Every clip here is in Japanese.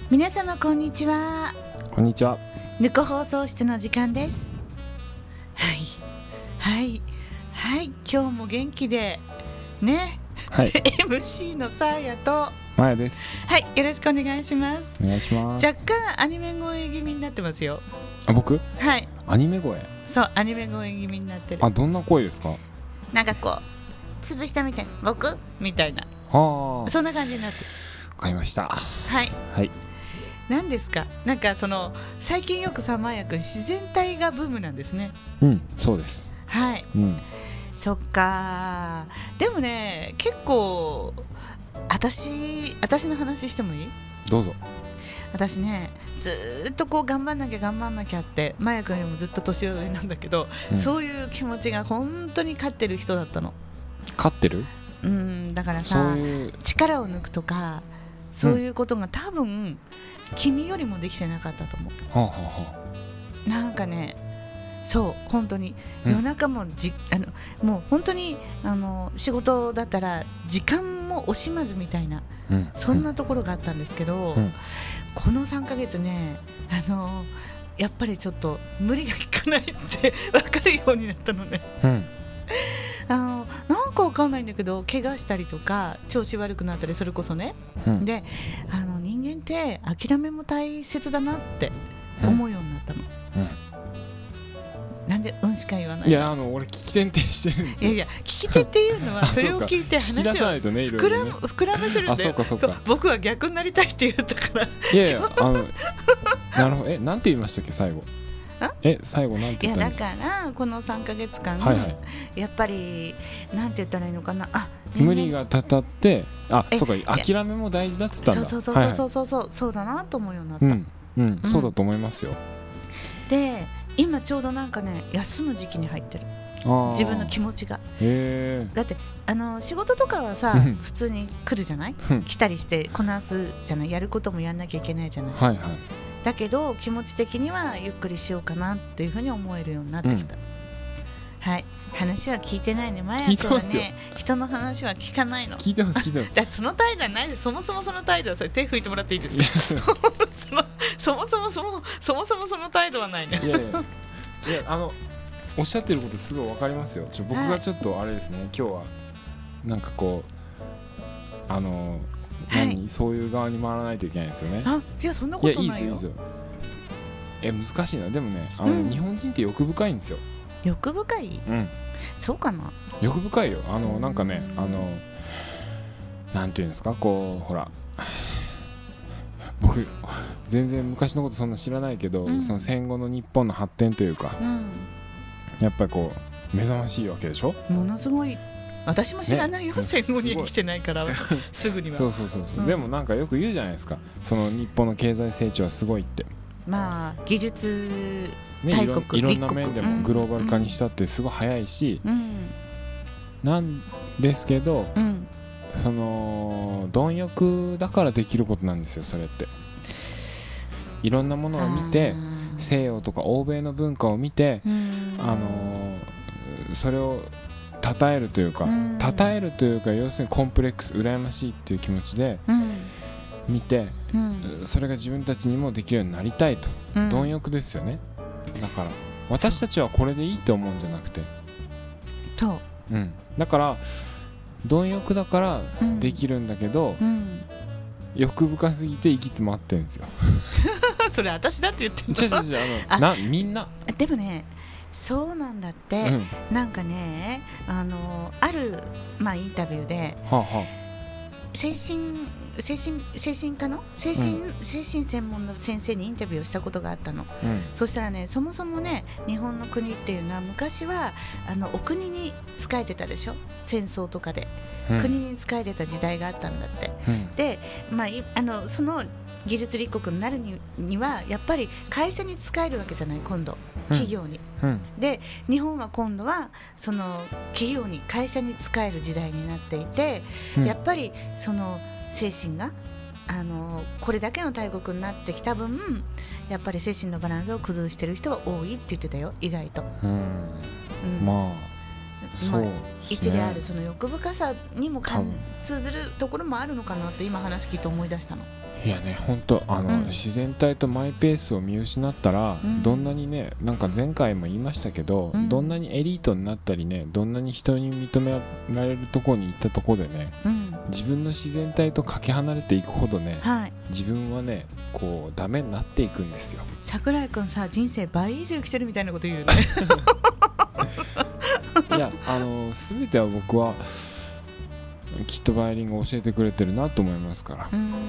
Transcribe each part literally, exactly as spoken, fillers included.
皆様こんにちは。 こんにちは。 ぬこ放送室の時間です。はいはいはい、今日も元気でね、 はい、 エムシー のサーヤとまやです。 はい、よろしくお願いします。 お願いします。 若干アニメ声気味になってますよ。 あ、僕？ はい、 アニメ声？ そう、アニメ声気味になってる。 あ、どんな声ですか？ なんかこう潰したみたいな、僕みたいな、 はあ、 そんな感じになってる。 わかりました。 はいはい。 何ですか？なんかその最近よくさまやくん自然体がブームなんですね。 うん、そうです。 はい、 うん、そっか。でもね、結構私私の話してもいい？ どうぞ。 私ね、ずーっとこう頑張んなきゃ頑張んなきゃってまやくんよりもずっと年上なんだけど、うん、そういう気持ちが本当に勝ってる人だったの。 勝ってる？ うん、だからさ、そういう力を抜くとかそういうことが多分、うん、君よりもできてなかったと思う。はあはあ、なんかね、そう本当に夜中もじ、うん、あのもう本当にあの仕事だったら時間も惜しまずみたいな、うん、そんなところがあったんですけど、うん、このさんかげつね、あのやっぱりちょっと無理がいかないって分かるようになったのね、うん、あのなんか分かんないんだけど怪我したりとか調子悪くなったり、それこそね、うん、であの人間って諦めも大切だなって思うようになったの、うんうん、なんでうんしか言わない？ いや、あの俺聞き手ってしてるんですよ。 いやいや、聞き手っていうのはそれを聞いて話を膨らむ膨らませるんだよ。あ、そうかそうか。僕は逆になりたいって言ったから。いやいや、あのなるほど。え、なんて言いましたっけ最後？え、最後なんて言ったんですか？ いや、だからこのさんかげつかん、はいはい、やっぱりなんて言ったらいいのかな、あ、 ね、無理がたたって、あ、そうか、諦めも大事だっつったんだ。 そうそうそうそうそうそう、はいはい、そうだなと思うようになった、 うんうん、そうだと思いますよ。 で、今ちょうどなんかね、休む時期に入ってる。自分の気持ちが。へー。だってあの仕事とかはさ普通に来るじゃない来たりしてこなすじゃない、やることもやんなきゃいけないじゃない、はいはい、だけど気持ち的にはゆっくりしようかなっていうふうに思えるようになってきた、うん、はい。話は聞いてないね。前はね、人の話は聞かないの。 聞いてます聞いてます。 だその態度はないです。そもそもその態度はそれ手拭いてもらっていいですか？そのそもそもそもそもそもその態度はないね。 いやいやいや、あのおっしゃってることすごいわかりますよ。ちょ僕がちょっとあれですね、はい、今日はなんかこうあの何、はい、そういう側に回らないといけないんですよね。 あ、いやそんなことないよ。 いや、いいですよいいですよ。え、難しいな。でもね、あの、うん、日本人って欲深いんですよ。 欲深い？うん。そうかな。 欲深いよ。あのなんかね、あのなんていうんですか、こうほら。僕全然昔のことそんな知らないけど、うん、その戦後の日本の発展というか、うん、やっぱりこう目覚ましいわけでしょ。 ものすごい。私も知らないよ、ね、戦後に生きてないからすぐには。 そうそうそうそう、うん、でもなんかよく言うじゃないですか、その日本の経済成長はすごいって。 まあ技術大国、 ね、いろんな面でもグローバル化にしたってすごい早いし、うん、なんですけど、うん、その貪欲だからできることなんですよ、それって。いろんなものを見て、西洋とか欧米の文化を見て、あのー、それを称えるというか、称えるというか、要するにコンプレックス、羨ましいっていう気持ちで見て、うん、それが自分たちにもできるようになりたいと、うん、貪欲ですよね。だから私たちはこれでいいと思うんじゃなくて、 そう、 うん、だから貪欲だからできるんだけど、うんうん、欲深すぎて息詰まってるんですよ。 それ私だって言ってんの？ 違う違う違う、あのなみんな。でもね、そうなんだって、うん、なんかね、あのある、まあ、インタビューで、はあはあ、精神精神精神科の精神、うん、精神専門の先生にインタビューをしたことがあったの、うん、そしたらね、そもそもね、日本の国っていうのは昔はあのお国に仕えてたでしょ、戦争とかで、うん、国に仕えてた時代があったんだって、うん、で、まあ、あのその技術立国になる に, にはやっぱり会社に仕えるわけじゃない、今度企業に、うんうん、で日本は今度はその企業に会社に仕える時代になっていて、うん、やっぱりその精神があのこれだけの大国になってきた分、やっぱり精神のバランスを崩してる人は多いって言ってたよ、意外と。うん、 うん、まあまあ、一理あるその欲深さにも通ずるところもあるのかなって今話聞いて思い出したの。 いやね、本当あの、うん、自然体とマイペースを見失ったら、うん、どんなにね、なんか前回も言いましたけど、うん、どんなにエリートになったりね、どんなに人に認められるところに行ったところでね、うん、自分の自然体とかけ離れていくほどね、はい、自分はねこうダメになっていくんですよ。 桜井くんさ、人生倍以上生きてるみたいなこと言うよねいや、あの全ては僕はきっとバイオリンが教えてくれてるなと思いますから。うーん、うん、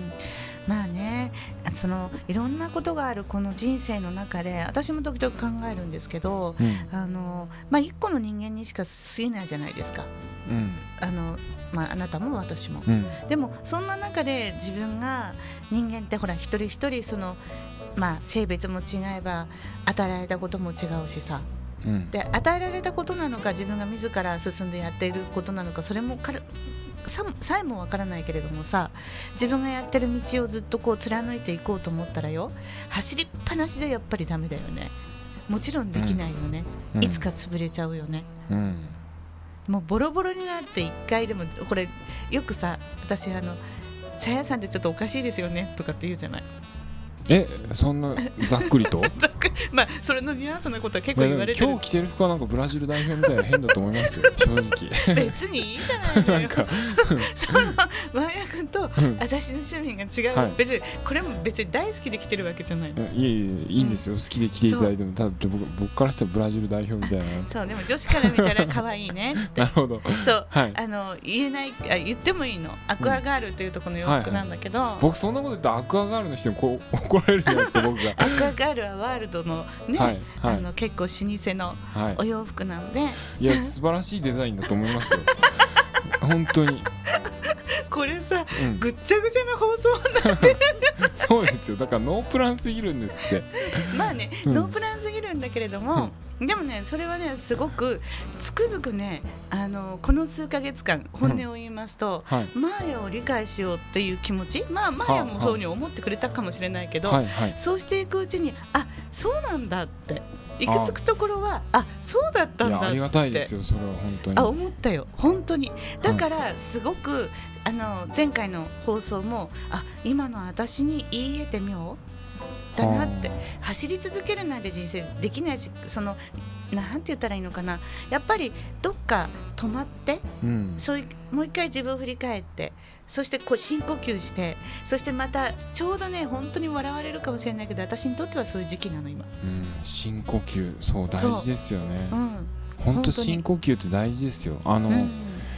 まあね、そのいろんなことがあるこの人生の中で私も時々考えるんですけど、うん、あのまあ、一個の人間にしか過ぎないじゃないですか、うん、あのまあ、あなたも私も、うん、でもそんな中で自分が人間ってほら一人一人その、まあ、性別も違えば与えられたことも違うしさ、うん、で与えられたことなのか自分が自ら進んでやっていることなのか、それもからさ, さえもわからないけれどもさ、自分がやってる道をずっとこう貫いていこうと思ったらよ、走りっぱなしでやっぱりダメだよね。もちろんできないよね、うん、いつか潰れちゃうよね、うん、もうボロボロになって一回でも、これよくさ、私あのさやさんってちょっとおかしいですよねとかって言うじゃない。 え、そんなざっくりとざっくり、まあそれのニュアンスなことは結構言われてる。 今日着てる服はなんかブラジル代表みたいな変だと思いますよ正直別にいいじゃないのよなんかそのマーヤ君と私の趣味が違う、はい、別にこれも別に大好きで着てるわけじゃないの。 いえいえ、いいんですよ、うん、好きで着ていただいても。ただ 僕, 僕からしたらブラジル代表みたいなそう、でも女子から見たら可愛いねってなるほど、 そう、はい、あの言えない、あ、言ってもいいの、アクアガールというところの洋服なんだけど、はいはい、 僕そんなこと言ったらアクアガールの人にこう怒られるじゃないですか僕がアクアガールはワールドのね、はいはい、あの結構老舗のお洋服なんで、はい、 いや素晴らしいデザインだと思いますよ本当にこれさ、うん、ぐっちゃぐちゃな放送になってるそうですよ、だからノープランすぎるんですってまあね、うん、ノープランすぎるんだけれども、うん、でもね、それはねすごくつくづくね、あのこの数ヶ月間本音を言いますと、うん、はい、マーヤを理解しようっていう気持ち、まあマーヤもそうに思ってくれたかもしれないけど、はいはい、そうしていくうちに、あ、そうなんだって行き着くところは、あ、そうだったんだって、いや、ありがたいですよ、それは本当に、 あ、思ったよ、本当に。だからすごく、うん、あの前回の放送も、あ、今の私に言い得てみようだなって、走り続けるなんて人生できないし、そのなんて言ったらいいのかな、やっぱりどっか止まって、うん、そういうもう一回自分を振り返って、そしてこう深呼吸して、そしてまたちょうどね、本当に笑われるかもしれないけど、私にとってはそういう時期なの今、 うん、深呼吸、そう大事ですよね、うん、本当深呼吸って大事ですよ。あの、うん、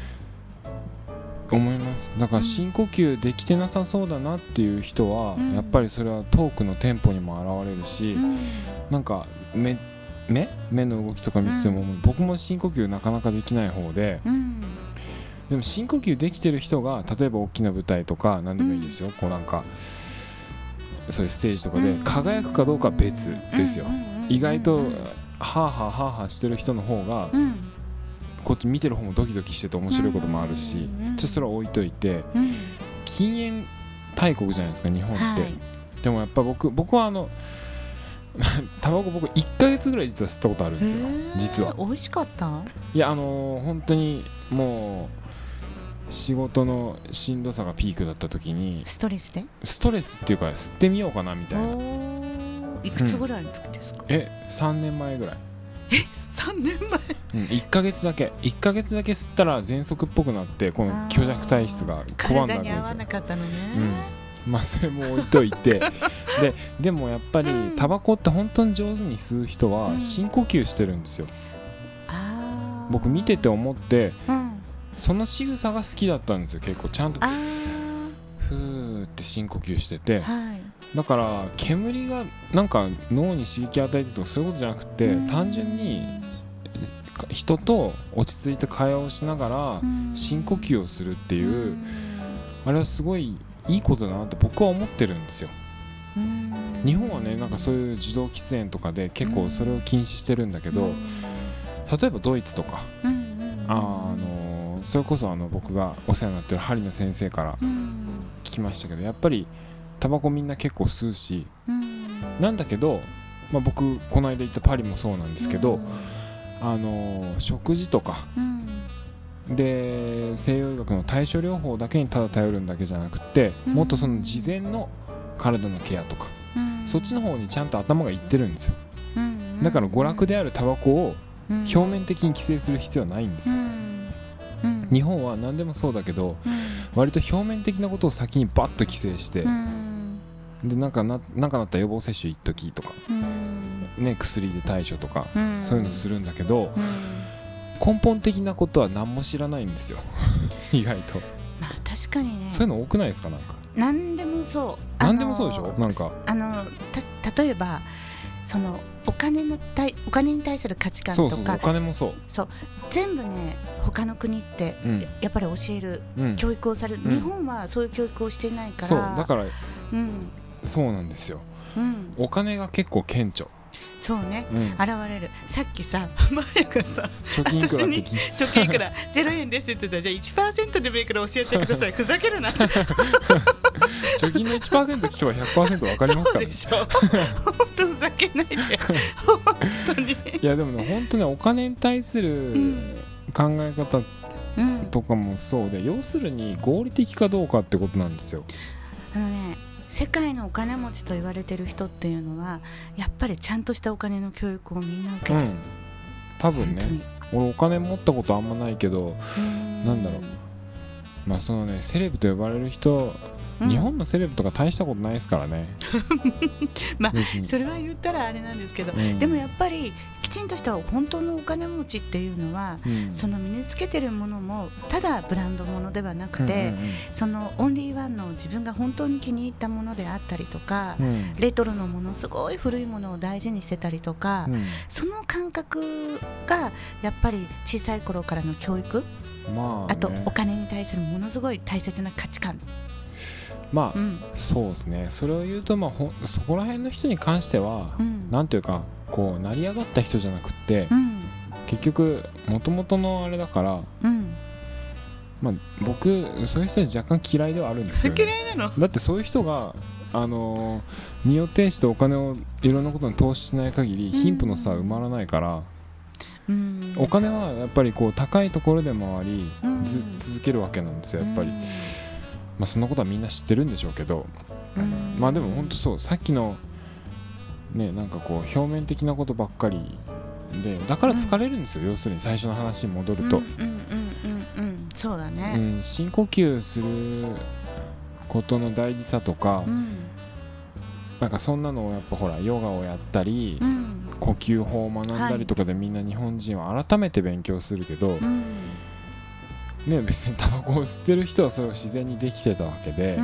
思います。だから深呼吸できてなさそうだなっていう人は、うん、やっぱりそれはトークのテンポにも現れるし、うん、なんか目目目の動きとか見てても、うん、僕も深呼吸なかなかできない方で、うん、でも深呼吸できてる人が例えば大きな舞台とか何でもいいですよ、うん、こうなんかそういうステージとかで輝くかどうかは別ですよ、うん、意外とハーハーハーハーしてる人の方が、うん、こっち見てる方もドキドキしてて面白いこともあるし、うん、ちょっとそれは置いといて、うん、禁煙大国じゃないですか日本って、はい、でもやっぱ僕僕はあのタバコ僕いっかげつぐらい実は吸ったことあるんですよ。実は美味しかった？ いや、あのー、本当にもう仕事のしんどさがピークだった時に、 ストレスでストレスっていうか吸ってみようかなみたいな。 いくつぐらいの時ですか？ うん、えさんねんまえぐらい。 えさんねんまえ、 うん、いっかげつだけいっかげつだけ吸ったら喘息っぽくなって、この虚弱体質が拒んだわけですよ。体に合わなかったのね、うん、まあそれも置いといてで, でもやっぱりタバコって本当に上手に吸う人は深呼吸してるんですよ、うん、僕見てて思って、うん、その仕草が好きだったんですよ。結構ちゃんとふーって深呼吸してて、はい、だから煙がなんか脳に刺激与えてとかそういうことじゃなくて、単純に人と落ち着いて会話をしながら深呼吸をするっていう、あれはすごいいいことだなって僕は思ってるんですよ。日本はね、なんかそういう自動喫煙とかで結構それを禁止してるんだけど、例えばドイツとか、あのそれこそあの僕がお世話になってる針の先生から聞きましたけど、やっぱりタバコみんな結構吸うし、なんだけど、まあ、僕この間行ったパリもそうなんですけど、 あの食事とか、うん、で西洋医学の対処療法だけにただ頼るんだけじゃなくて、うん、もっとその事前の体のケアとか、うん、そっちの方にちゃんと頭がいってるんですよ、うん、だから娯楽であるタバコを表面的に規制する必要はないんですよ、うんうん、日本は何でもそうだけど、うん、割と表面的なことを先にバッと規制して、うん、でなんか な, なんかなったら予防接種一時とか、うんね、薬で対処とか、うん、そういうのするんだけど、うん、根本的なことは何も知らないんですよ意外と。 まあ確かにね、 そういうの多くないですか？なんか何でもそう、 何でもそうでしょ。なんかあのた例えばそのお金の対お金に対する価値観とか、 そうそう、お金もそうそう全部ね、他の国って、うん、やっぱり教える、うん、教育をされる、うん、日本はそういう教育をしていないから、 そうだから、うん、そうなんですよ、うん、お金が結構顕著。 そうね、うん、現れる。さっきさ、マヤがさ、 貯金いくらって私に貯金いくらゼロえんですって言ったら、じゃあ いちパーセント でもいいから教えてくださいふざけるな貯金の いちパーセント 聞けば ひゃくパーセント 分かりますからね。 そうでしょ本当ふざけないで本当に。 いやでもね、本当ね、お金に対する考え方とかもそうで、うん、要するに合理的かどうかってことなんですよ。 あのね、世界のお金持ちと言われてる人っていうのはやっぱりちゃんとしたお金の教育をみんな受けてる、うん、 多分ね。俺お金持ったことあんまないけど、なんだろう、まあそのね、セレブと呼ばれる人、うん、日本のセレブとか大したことないですからねまあそれは言ったらあれなんですけど、うん、でもやっぱりきちんとした本当のお金持ちっていうのは、うん、その身につけてるものもただブランドものではなくて、うんうんうん、そのオンリーワンの自分が本当に気に入ったものであったりとか、うん、レトロのもの、すごい古いものを大事にしてたりとか、うん、その感覚がやっぱり小さい頃からの教育、まあね、あとお金に対するものすごい大切な価値観、 まあ、うん、そうですね。それを言うと、まあ、ほそこら辺の人に関しては、うん、なんていうかこう成り上がった人じゃなくて、うん、結局もともとのあれだから、うん、まあ、僕そういう人たち若干嫌いではあるんですけど、ね、 嫌いなの？ だってそういう人が、あのー、身を挺してお金をいろんなことに投資しない限り貧富の差は埋まらないから、うん、お金はやっぱりこう高いところでもあり、うん、ず続けるわけなんですよ、やっぱり。うん、まあ、そんなことはみんな知ってるんでしょうけど、うん、まあでも本当そう、さっきのね、なんかこう表面的なことばっかりで、だから疲れるんですよ、うん、要するに最初の話に戻ると、うんうんうんうんうん、そうだね、 うん、深呼吸することの大事さとか、うん、なんかそんなのをやっぱほらヨガをやったり、うん、呼吸法を学んだりとかで、みんな日本人は改めて勉強するけど、うん、ね、別にタバコを吸ってる人はそれを自然にできてたわけで、うん、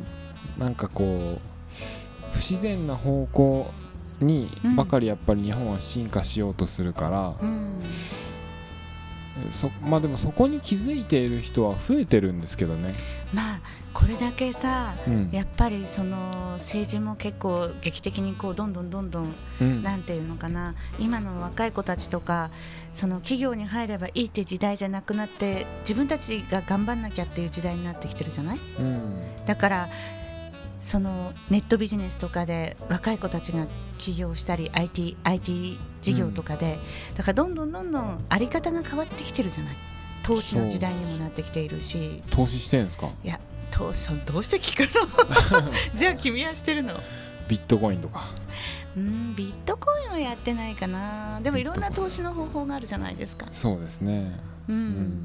なんかこう不自然な方向にばかりやっぱり日本は進化しようとするから、うん、そまあでもそこに気づいている人は増えてるんですけどね。 まあこれだけさ、うん、やっぱりその政治も結構劇的にこうどんどんどんどん、うん、なんていうのかな、今の若い子たちとかその企業に入ればいいって時代じゃなくなって、自分たちが頑張んなきゃっていう時代になってきてるじゃない、うん、だからそのネットビジネスとかで若い子たちが起業したり アイティー, アイティー 事業とかで、うん、だからどんどんどんどんあり方が変わってきてるじゃない。投資の時代にもなってきているし。 投資してるんですか？ いや、投資どうして聞くのじゃあ君はしてるの？ ビットコインとか。 うん、ビットコインはやってないかな。でもいろんな投資の方法があるじゃないですか。 そうですね、 うんうん、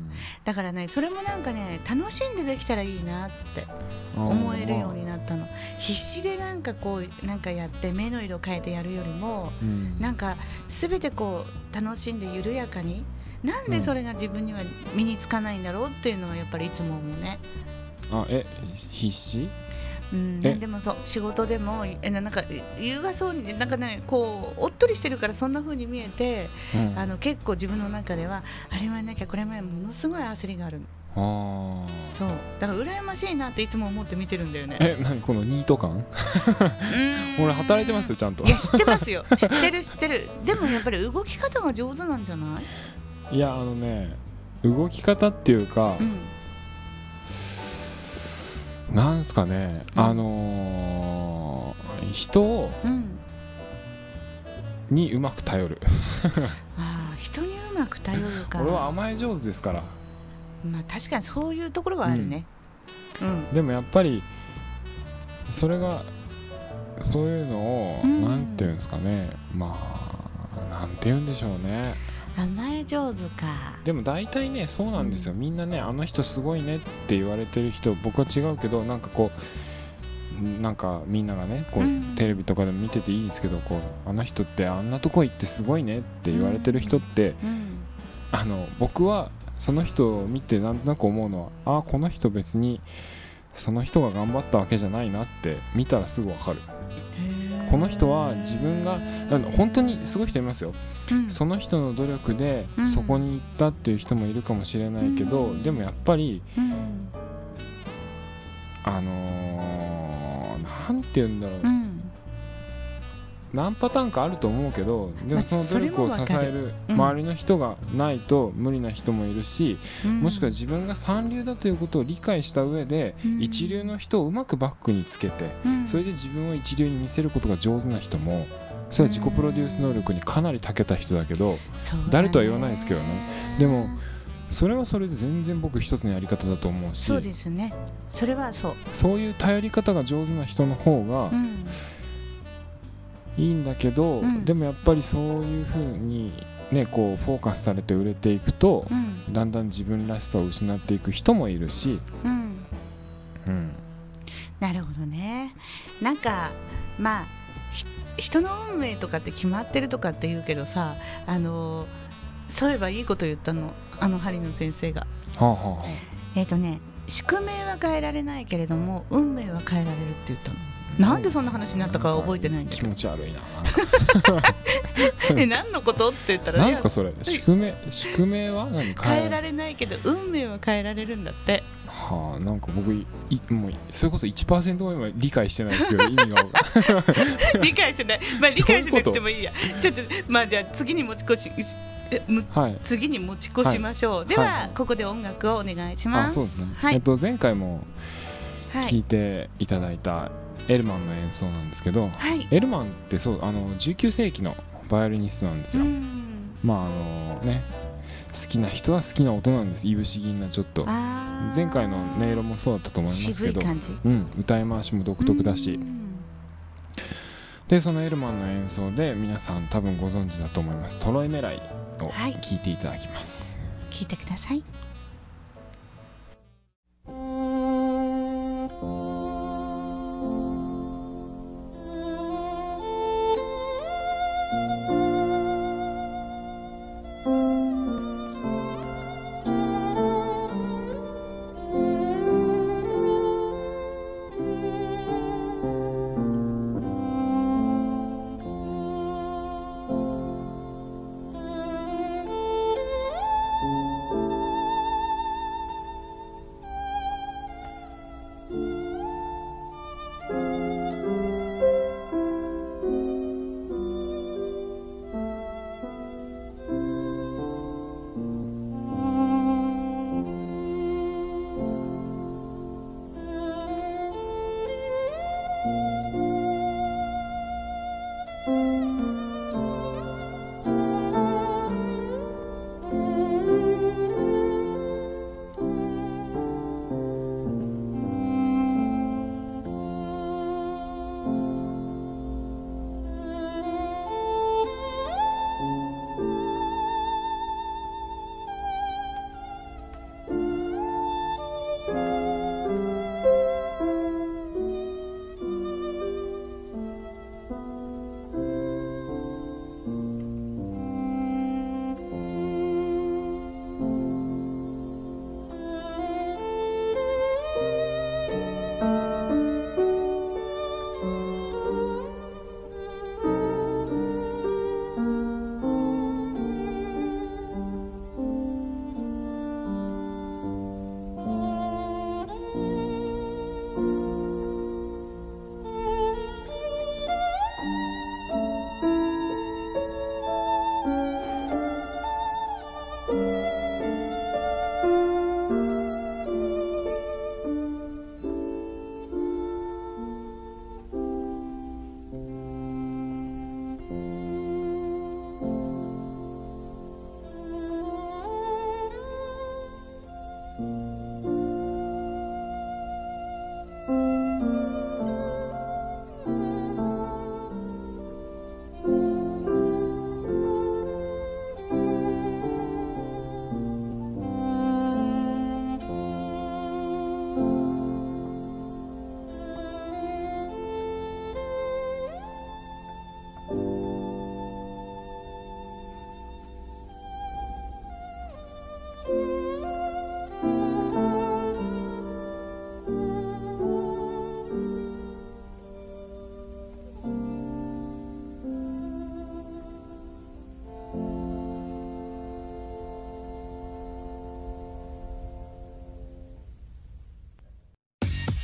だからね、それもなんかね、楽しんでできたらいいなって思えるようになったの。必死でなんかこうなんかやって目の色変えてやるよりも、うん、なんか全てこう楽しんで緩やかに、なんでそれが自分には身につかないんだろうっていうのはやっぱりいつも思うね。 あ、え、必死？ うん、でもそう仕事でもえなんか優雅そうになんかね、こうおっとりしてるからそんな風に見えて、うん、あの結構自分の中ではあれもやんなきゃこれもやものすごい焦りがあるの。あ、そうだから羨ましいなっていつも思って見てるんだよね。 え、何このニート感俺働いてますよちゃんと。 いや知ってますよ知ってる知ってる。でもやっぱり動き方が上手なんじゃない？ いや、あのね、動き方っていうか、うん、なんすかね、うん、あのー、人を、うん、にうまく頼るあ、人にうまく頼るか。 俺は甘え上手ですから。 まあ確かにそういうところはあるね、 うんうん、でもやっぱりそれがそういうのを、うん、なんていうんですかね、まあなんて言うんでしょうね、 甘え上手か。 でも大体ねそうなんですよ、うん、みんなねあの人すごいねって言われてる人、僕は違うけどなんかこうなんかみんながねこう、うん、テレビとかでも見てていいですけど、こうあの人ってあんなとこ行ってすごいねって言われてる人って、うんうん、あの僕はその人を見てなんとなく思うのは、ああこの人別にその人が頑張ったわけじゃないなって見たらすぐ分かる。この人は自分が本当にすごい人いますよ、うん、その人の努力でそこに行ったっていう人もいるかもしれないけど、うん、でもやっぱり、うん、あのー、なんて言うんだろう、うん、何パターンかあると思うけど、でもその努力を支える周りの人がないと無理な人もいるし、うん、もしくは自分が三流だということを理解した上で、うん、一流の人をうまくバックにつけて、うん、それで自分を一流に見せることが上手な人も、それは自己プロデュース能力にかなり長けた人だけど、誰とは言わないですけどね。でもそれはそれで全然僕一つのやり方だと思うし、 そうですね、それはそうそういう頼り方が上手な人の方が、うんいいんだけど、うん、でもやっぱりそういう風にねこうフォーカスされて売れていくと、うん、だんだん自分らしさを失っていく人もいるし、うんうん、なるほどね。なんかまあ人の運命とかって決まってるとかって言うけどさ、あのそういえばいいこと言ったの、あの針野先生が、はあはあ、えっとね宿命は変えられないけれども運命は変えられるって言ったの。なんでそんな話になったか覚えてないんだけど、 気持ち悪いなえ何のことって言ったら、 何ですかそれ、宿命宿命は何変えられないけど運命は変えられるんだって。 はあ、なんか僕いもうそれこそ いちパーセント も今理解してないですけど意味が理解してない、まあ理解しなくてもいいや。ちょっとまあじゃあ次に持ち越しはい、次に持ち越しましょう、はい、では、はい、ここで音楽をお願いします。 あそうですね、はい、えっと、前回も聴いていただいたエルマンの演奏なんですけど、はい、エルマンってそうあのじゅうきゅうせいきのバイオリニストなんですよ。まああのね好きな人は好きな音なんです。いぶし銀なちょっと前回の音色もそうだったと思いますけど、うん、歌い回しも独特だし、でそのエルマンの演奏で皆さん多分ご存知だと思いますトロイメライを聴いていただきます。 聴、はい、いてください。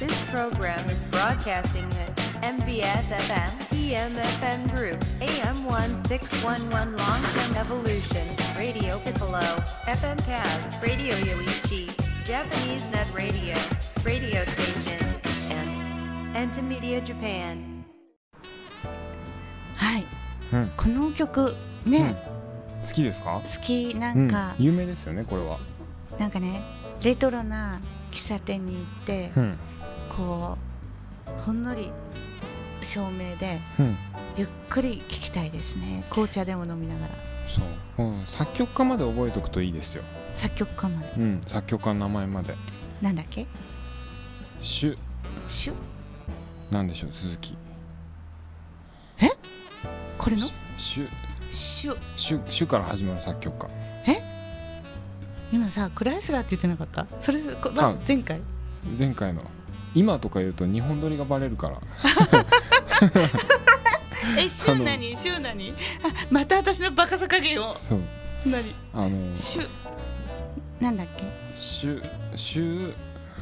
This program is broadcasting at エムビーエス エフエム ティーエム エフエム Group エーエム せんろくひゃくじゅういち Long-Term Evolution Radio Piccoloエフエム Kaz Radio Yoichi Japanese Net Radio Radio Station and Entimedia Japan はい、 うん、 この曲ね、 うん、好きですか？ 好き。なんか、 うん、有名ですよねこれは。 なんかねレトロな喫茶店に行って、うん、こうほんのり照明で、うん、ゆっくり聴きたいですね。紅茶でも飲みながら。 そう、うん、作曲家まで覚えておくといいですよ。 作曲家まで、 うん、作曲家の名前まで。 なんだっけ？ シュシュなんでしょう続き。 え？これの？ シュシュシュシュから始まる作曲家。 え？今さクライスラーって言ってなかった？それ前回？ 前回の今とか言うと日本撮りがバレるからえ、シュ何？シュ何？あ、また私のバカさ加減を。 そう何？ あのシュなんだっけ？ シュシュ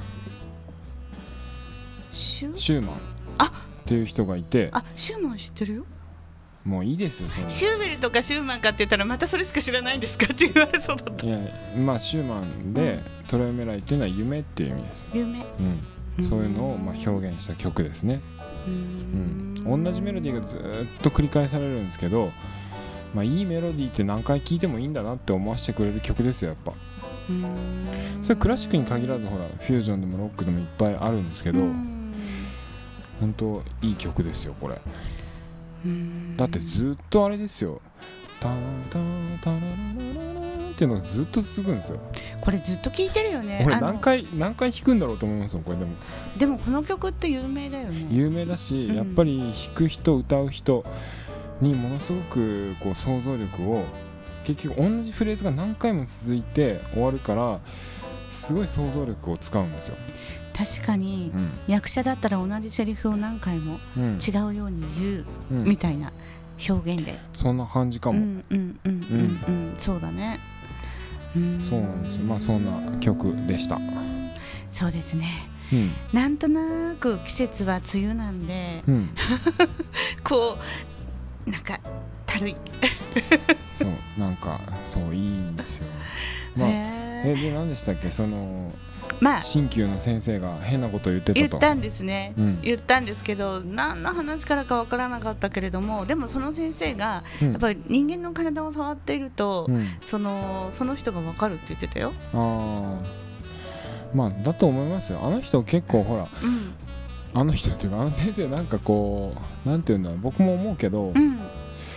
シュシューマンっていう人がいて。 あ、シューマン知ってるよ。 もういいですよそのシューベルとかシューマンかって言ったらまたそれしか知らないんですかって言われそうだった。 いやまあシューマンで、うん、トロエメライっていうのは夢っていう意味です。 夢、 うん、そういうのをまあ表現した曲ですね。うん、うん、同じメロディーがずっと繰り返されるんですけど、まあ、いいメロディーって何回聴いてもいいんだなって思わせてくれる曲ですよやっぱ。うーん、それクラシックに限らずほらフュージョンでもロックでもいっぱいあるんですけど、本当いい曲ですよこれ。だってずっとあれですよ、タンタンタララララっていうのがずっと続くんですよ。 これずっと聴いてるよね。 俺何回何回弾くんだろうと思いますよこれ。でもでもこの曲って有名だよね。 有名だし、うん、やっぱり弾く人歌う人にものすごくこう想像力を、結局同じフレーズが何回も続いて終わるからすごい想像力を使うんですよ。 確かに、うん、役者だったら同じセリフを何回も違うように言う、うん、みたいな表現で、 そんな感じかも。 うんうんうんうんうん、そうだね。うーん、 そうなんですよ。まあそんな曲でした。 そうですね、うん、なんとなく季節は梅雨なんで、うん、こうなんかたるいそうなんかそういいんですよ。まあ、えで何でしたっけそのまあ、鍼灸の先生が変なことを言ってたと言ったんですね、うん、言ったんですけど何の話からか分からなかったけれども、でもその先生が、うん、やっぱり人間の体を触っていると、うん、その、その人が分かるって言ってたよ。 あまあだと思いますよ。あの人結構ほら、うん、あの人っていうかあの先生なんかこうなんていうんだろう、僕も思うけど、うん、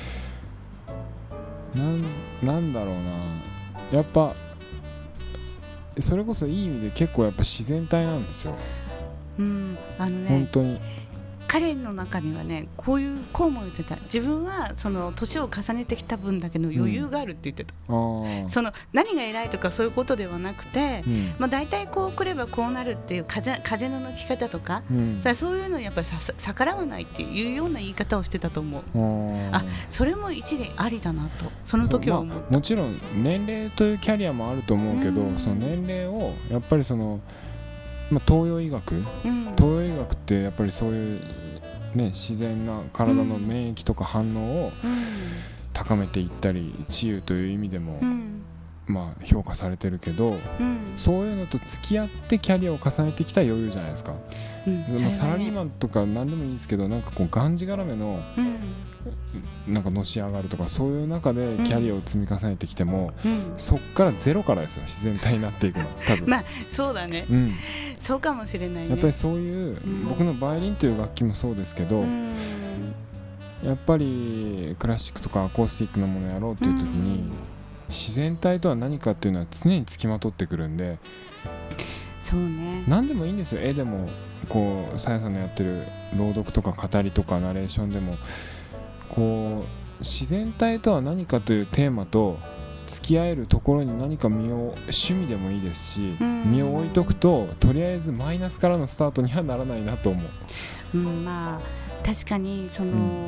なん、なんだろうな、やっぱそれこそいい意味で結構やっぱ自然体なんですよ。 うん、あのね、 本当に彼の中にはねこういうこうも言ってた。自分はその年を重ねてきた分だけの余裕があるって言ってた、うん、あその何が偉いとかそういうことではなくて、うんまあ、大体こう来ればこうなるっていう風、風の抜き方とか、うん、そういうのにやっぱり逆らわないっていうような言い方をしてたと思う。ああそれも一理ありだなとその時は思った、 まあ、もちろん年齢というキャリアもあると思うけど、うん、その年齢をやっぱりそのまあ、東洋医学、うん、東洋医学ってやっぱりそういう、ね、自然な体の免疫とか反応を高めていったり、うん、治癒という意味でも、うんまあ、評価されてるけど、うん、そういうのと付き合ってキャリアを重ねてきた余裕じゃないですか、うんまあ、サラリーマンとか何でもいいですけどなんかこうがんじがらめの、うん、なんかのし上がるとかそういう中でキャリアを積み重ねてきても、うん、そっからゼロからですよ自然体になっていくの多分まあそうだね、うん、そうかもしれないね。 やっぱりそういう、うん、僕のバイオリンという楽器もそうですけど、うん、やっぱりクラシックとかアコースティックなものをやろうっていう時に、うん自然体とは何かっていうのは常につきまとってくるんで、 そうね何でもいいんですよ。絵でもこうさやさんのやってる朗読とか語りとかナレーションでもこう自然体とは何かというテーマと付き合えるところに何か身を趣味でもいいですし身を置いとくととりあえずマイナスからのスタートにはならないなと思う、 うん、まあ確かにその、うん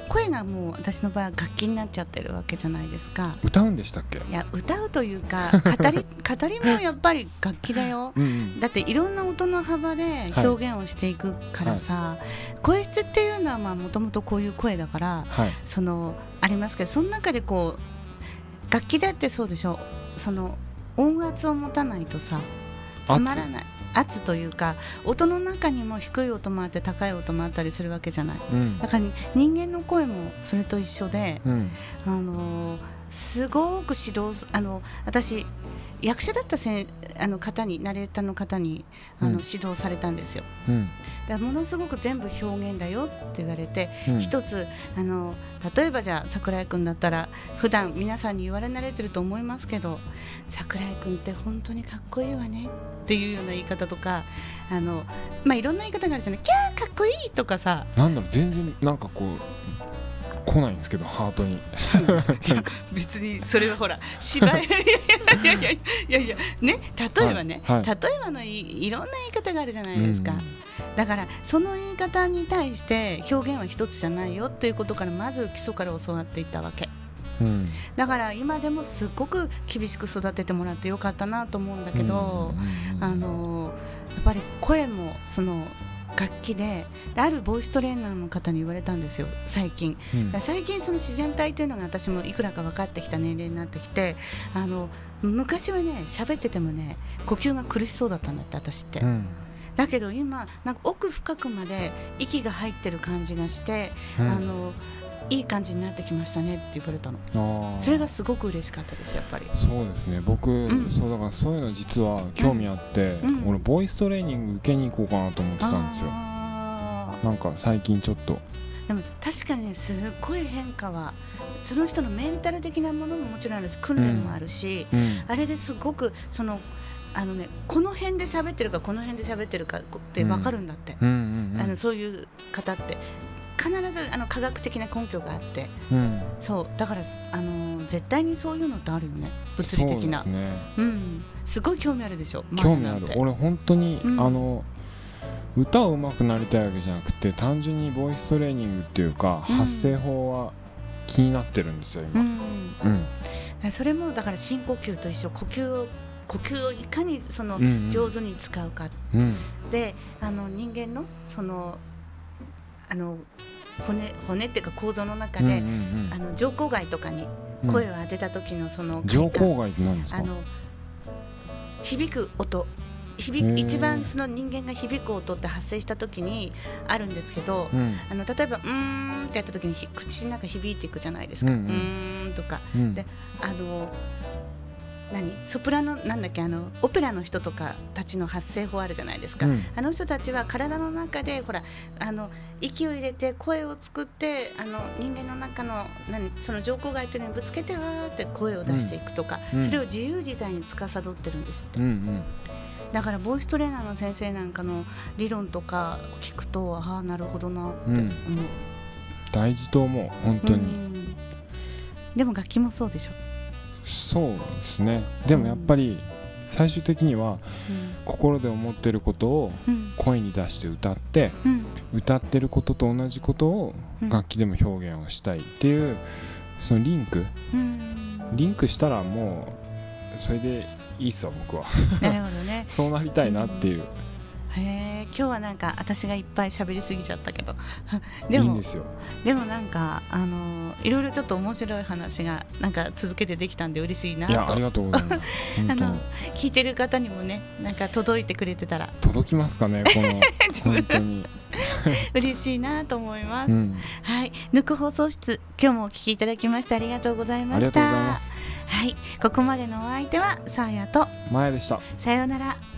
声がもう私の場合は楽器になっちゃってるわけじゃないですか。 歌うんでしたっけ？ いや歌うというか語り語りもやっぱり楽器だよ、うんうん、だっていろんな音の幅で表現をしていくからさ、はい、声質っていうのはもともとこういう声だから、はい、そのありますけど、その中でこう楽器だってそうでしょ、その音圧を持たないとさつまらない。圧というか音の中にも低い音もあって高い音もあったりするわけじゃない、うん、だから人間の声もそれと一緒で、うん、あのすごく指導、あの私役者だったせあの方にナレーターの方にあの、うん、指導されたんですよ、うん、だからものすごく全部表現だよって言われて、うん、一つあの例えばじゃあ桜井くんだったら普段皆さんに言われ慣れてると思いますけど、桜井くんって本当にかっこいいわねっていうような言い方とか、あの、まあ、いろんな言い方があるじゃない、キャーかっこいいとかさ、 なんだろう、全然なんかこう来ないんですけどハートに別にそれはほら芝居いやいやいやいやね、例えばね、はいはい、例えばの い, いろんな言い方があるじゃないですか、うん、だからその言い方に対して表現は一つじゃないよっていうことからまず基礎から教わっていったわけ、うん、だから今でもすごく厳しく育ててもらってよかったなと思うんだけど、うん、あのやっぱり声もその楽器 で, であるボイストレーナーの方に言われたんですよ最近、うん、最近その自然体というのが私もいくらか分かってきた年齢になってきて、あの昔はね喋っててもね呼吸が苦しそうだったんだって私って、うん、だけど今なんか奥深くまで息が入ってる感じがして、うん、あのいい感じになってきましたねって言われたの。それがすごく嬉しかったですやっぱり。 そうですね、僕、うん、そうだからそういうの実は興味あって、うんうん、俺ボイストレーニング受けに行こうかなと思ってたんですよ。なんか最近ちょっとでも確かに、ね、すごい変化はその人のメンタル的なものももちろんあるし訓練もあるし、うんうん、あれですごくそのあの、ね、この辺で喋ってるかこの辺で喋ってるかって分かるんだって、うんうんうんうん、あのそういう方って必ずあの科学的な根拠があって、うん、そうだからあの絶対にそういうのってあるよね、物理的な。そうですね、うん、すごい興味あるでしょ。 興味ある。俺本当に、うん、あの歌を上手くなりたいわけじゃなくて単純にボイストレーニングっていうか、うん、発声法は気になってるんですよ今、うんうん、それもだから深呼吸と一緒、呼吸を呼吸をいかにその上手に使うか、うんうん、であの人間のそのあの 骨, 骨っていうか構造の中で、うんうんうん、あの上口蓋とかに声を当てた時のその、 うん、上口蓋って何ですか？ あの響く音、響く一番その人間が響く音って発生した時にあるんですけど、うん、あの例えばうーんってやった時に口の中響いていくじゃないですか、うんうん、うーんとか、うん、であの何ソプラノなんだっけ、あのオペラの人とかたちの発声法あるじゃないですか、うん、あの人たちは体の中でほらあの息を入れて声を作ってあの人間の中の何その上口蓋というのにぶつけてわーって声を出していくとか、うん、それを自由自在に司ってるんですって、うんうん、だからボイストレーナーの先生なんかの理論とか聞くとああなるほどなって思う、うん、 大事と思う本当に、うん、 でも楽器もそうでしょ。 そうですね。でもやっぱり最終的には心で思ってることを声に出して歌って、うん、歌ってることと同じことを楽器でも表現をしたいっていうそのリンク、うん、リンクしたらもうそれでいいっすわ僕は。 なるほどね。 そうなりたいなっていう、うんへー今日はなんか私がいっぱい喋りすぎちゃったけどでもいいんですよ。 でもなんかあのー、いろいろちょっと面白い話がなんか続けてできたんで嬉しいなと。 いやありがとうございますあの聞いてる方にもねなんか届いてくれてたら届きますかねこの本当に嬉しいなと思います、うん、はいぬく放送室今日もお聞きいただきましてありがとうございました。ありがとうございます。はいここまでのお相手はさあやとまやでした。 さようなら。